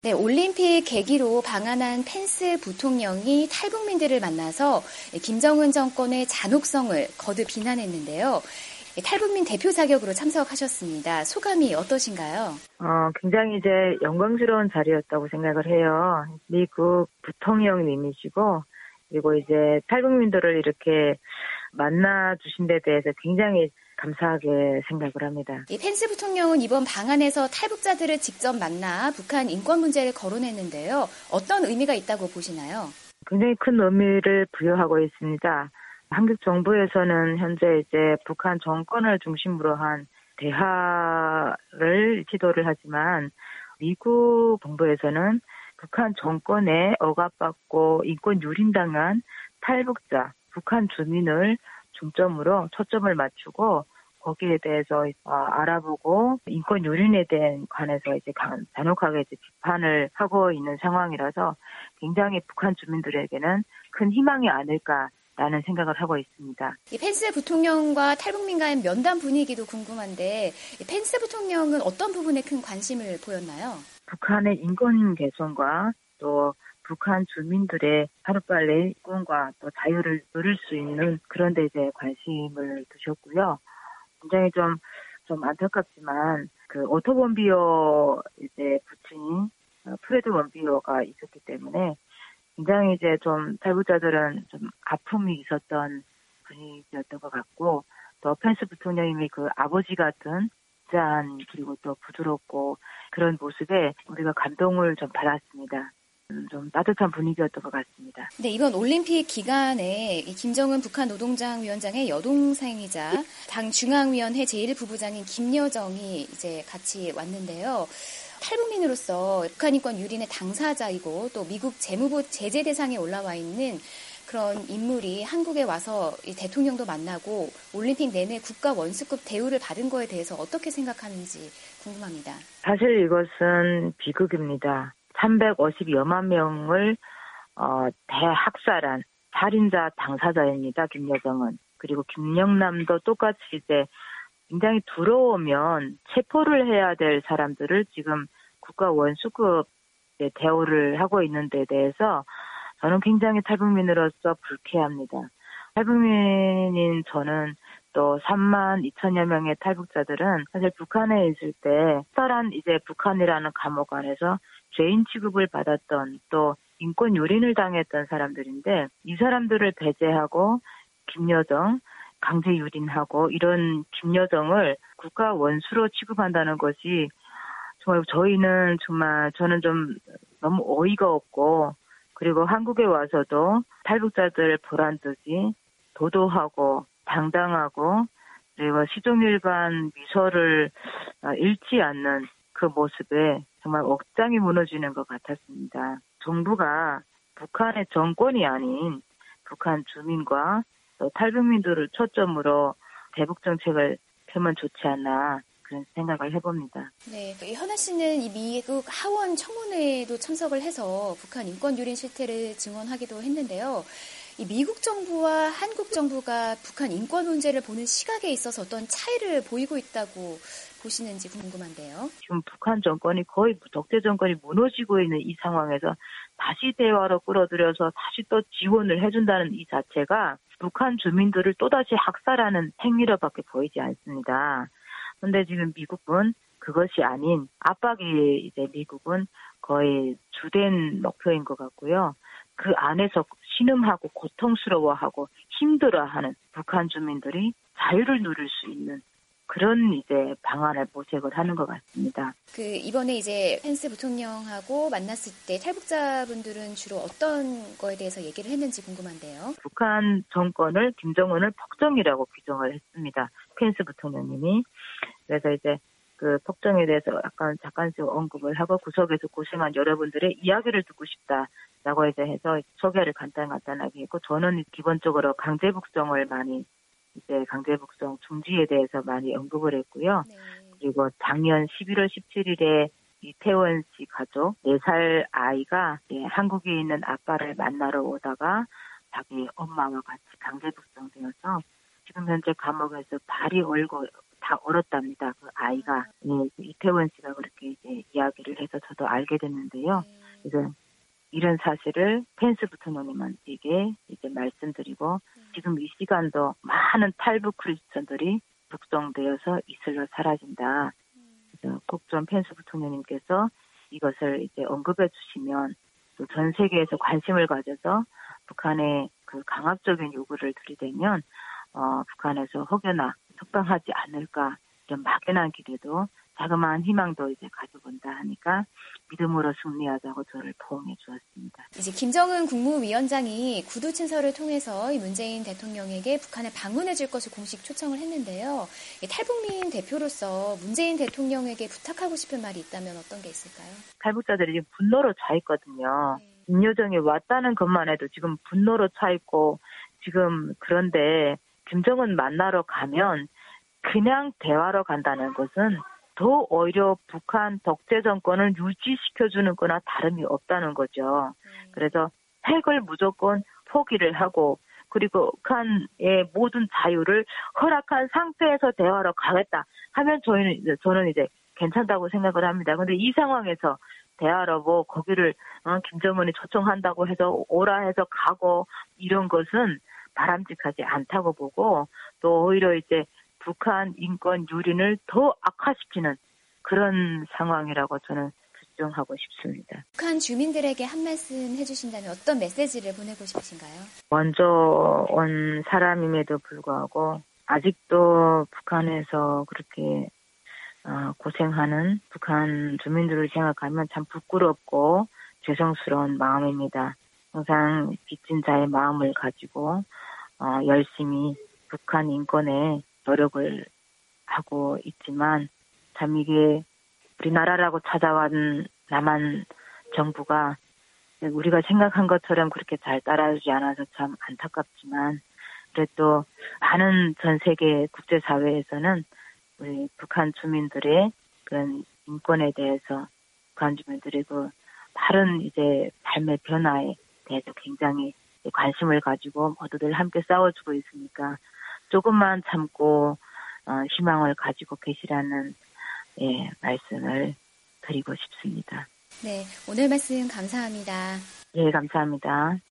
네, 올림픽 계기로 방한한 펜스 부통령이 탈북민들을 만나서 김정은 정권의 잔혹성을 거듭 비난했는데요. 탈북민 대표 자격으로 참석하셨습니다. 소감이 어떠신가요? 굉장히 이제 영광스러운 자리였다고 생각을 해요. 미국 부통령님이시고, 그리고 이제 탈북민들을 이렇게 만나주신 데 대해서 굉장히 감사하게 생각을 합니다. 이 펜스 부통령은 이번 방한에서 탈북자들을 직접 만나 북한 인권 문제를 거론했는데요. 어떤 의미가 있다고 보시나요? 굉장히 큰 의미를 부여하고 있습니다. 한국 정부에서는 현재 이제 북한 정권을 중심으로 한 대화를 시도를 하지만 미국 정부에서는 북한 정권에 억압받고 인권 유린당한 탈북자, 북한 주민을 중점으로 초점을 맞추고 거기에 대해서 알아보고 인권 유린에 대한 관해서 이제 잔혹하게 이제 비판을 하고 있는 상황이라서 굉장히 북한 주민들에게는 큰 희망이 아닐까라는 생각을 하고 있습니다. 이 펜스 부통령과 탈북민과의 면담 분위기도 궁금한데 이 펜스 부통령은 어떤 부분에 큰 관심을 보였나요? 북한의 인권 개선과 또 북한 주민들의 하루빨리 인권과 또 자유를 누릴 수 있는 그런 데 이제 관심을 두셨고요. 굉장히 좀 안타깝지만 그 오토 원비어 이제 부친인 프레드 원비어가 있었기 때문에 굉장히 이제 좀 탈북자들은 좀 아픔이 있었던 분위기였던 것 같고 또 펜스 부통령님이 그 아버지 같은 짠 그리고 또 부드럽고 그런 모습에 우리가 감동을 좀 받았습니다. 좀 따뜻한 분위기였던 것 같습니다. 네, 이번 올림픽 기간에 이 김정은 북한 노동당 위원장의 여동생이자 당 중앙위원회 제1부부장인 김여정이 이제 같이 왔는데요. 탈북민으로서 북한 인권 유린의 당사자이고 또 미국 재무부 제재 대상에 올라와 있는 그런 인물이 한국에 와서 이 대통령도 만나고 올림픽 내내 국가 원수급 대우를 받은 거에 대해서 어떻게 생각하는지 궁금합니다. 사실 이것은 비극입니다. 350여만 명을 대학살한 살인자 당사자입니다. 김여정은. 그리고 김영남도 똑같이 이제 굉장히 두려우면 체포를 해야 될 사람들을 지금 국가 원수급 대우를 하고 있는 데 대해서 저는 굉장히 탈북민으로서 불쾌합니다. 탈북민인 저는 또 3만 2천여 명의 탈북자들은 사실 북한에 있을 때 특별한 이제 북한이라는 감옥 안에서 죄인 취급을 받았던 또 인권 유린을 당했던 사람들인데 이 사람들을 배제하고 김여정 강제 유린하고 이런 김여정을 국가 원수로 취급한다는 것이 정말 저는 좀 너무 어이가 없고 그리고 한국에 와서도 탈북자들 보란듯이 도도하고 당당하고 그리고 시종일관 미소를 잃지 않는 그 모습에 정말 억장이 무너지는 것 같았습니다. 정부가 북한의 정권이 아닌 북한 주민과 또 탈북민들을 초점으로 대북 정책을 펴면 좋지 않나 그런 생각을 해봅니다. 네, 현아 씨는 이 미국 하원 청문회에도 참석을 해서 북한 인권 유린 실태를 증언하기도 했는데요. 이 미국 정부와 한국 정부가 북한 인권 문제를 보는 시각에 있어서 어떤 차이를 보이고 있다고 보시는지 궁금한데요. 지금 북한 정권이 거의 독재 정권이 무너지고 있는 이 상황에서 다시 대화로 끌어들여서 다시 또 지원을 해준다는 이 자체가 북한 주민들을 또다시 학살하는 행위로밖에 보이지 않습니다. 그런데 지금 미국은 그것이 아닌 압박이 이제 미국은 거의 주된 목표인 것 같고요. 그 안에서 신음하고 고통스러워하고 힘들어하는 북한 주민들이 자유를 누릴 수 있는 그런 이제 방안을 모색을 하는 것 같습니다. 이번에 이제 펜스 부통령하고 만났을 때 탈북자분들은 주로 어떤 거에 대해서 얘기를 했는지 궁금한데요. 북한 정권을 김정은을 폭정이라고 규정을 했습니다. 펜스 부통령님이. 그래서 이제 그 폭정에 대해서 잠깐씩 언급을 하고 구석에서 고생한 여러분들의 이야기를 듣고 싶다라고 이제 해서 소개를 간단하게 했고 저는 기본적으로 강제북송을 많이 이제 강제북송 중지에 대해서 많이 언급을 했고요. 네. 그리고 작년 11월 17일에 이태원 씨 가족 4살 아이가 한국에 있는 아빠를 만나러 오다가 자기 엄마와 같이 강제북송되어서 지금 현재 감옥에서 다 얼었답니다. 그 아이가. 예, 이태원 씨가 그렇게 이제 이야기를 해서 저도 알게 됐는데요. 그래서 이런 사실을 펜스 부통령님에게 이제 말씀드리고 지금 이 시간도 많은 탈북 크리스천들이 북송되어서 이슬로 사라진다. 그래서 꼭 좀 펜스 부통령님께서 이것을 이제 언급해 주시면 또 전 세계에서 관심을 가져서 북한의 그 강압적인 요구를 들이대면 북한에서 혹여나 석방하지 않을까 이런 막연한 기대도 자그마한 희망도 이제 가져본다 하니까 믿음으로 승리하자고 저를 포옹해 주었습니다. 이제 김정은 국무위원장이 구두 친서를 통해서 이 문재인 대통령에게 북한에 방문해 줄 것을 공식 초청을 했는데요. 탈북민 대표로서 문재인 대통령에게 부탁하고 싶은 말이 있다면 어떤 게 있을까요? 탈북자들이 지금 분노로 차 있거든요. 김여정이 왔다는 것만 해도 지금 분노로 차 있고 지금 그런데 김정은 만나러 가면 그냥 대화로 간다는 것은 더 오히려 북한 독재 정권을 유지시켜주는 거나 다름이 없다는 거죠. 그래서 핵을 무조건 포기를 하고 그리고 북한의 모든 자유를 허락한 상태에서 대화로 가겠다 하면 저는 이제 괜찮다고 생각을 합니다. 그런데 이 상황에서 대화로 뭐 거기를 김정은이 초청한다고 해서 오라 해서 가고 이런 것은 바람직하지 않다고 보고 또 오히려 이제 북한 인권 유린을 더 악화시키는 그런 상황이라고 저는 주장하고 싶습니다. 북한 주민들에게 한 말씀 해주신다면 어떤 메시지를 보내고 싶으신가요? 먼저 온 사람임에도 불구하고 아직도 북한에서 그렇게 고생하는 북한 주민들을 생각하면 참 부끄럽고 죄송스러운 마음입니다. 항상 빚진 자의 마음을 가지고 열심히 북한 인권에 노력을 하고 있지만 참 이게 우리나라라고 찾아온 남한 정부가 우리가 생각한 것처럼 그렇게 잘 따라주지 않아서 참 안타깝지만 그래도 많은 전 세계 국제사회에서는 우리 북한 주민들의 그런 인권에 대해서 북한 주민들의 그 다른 이제 삶의 변화에 대해서 굉장히 관심을 가지고 모두들 함께 싸워주고 있으니까 조금만 참고 희망을 가지고 계시라는 말씀을 드리고 싶습니다. 네, 오늘 말씀 감사합니다. 예, 감사합니다.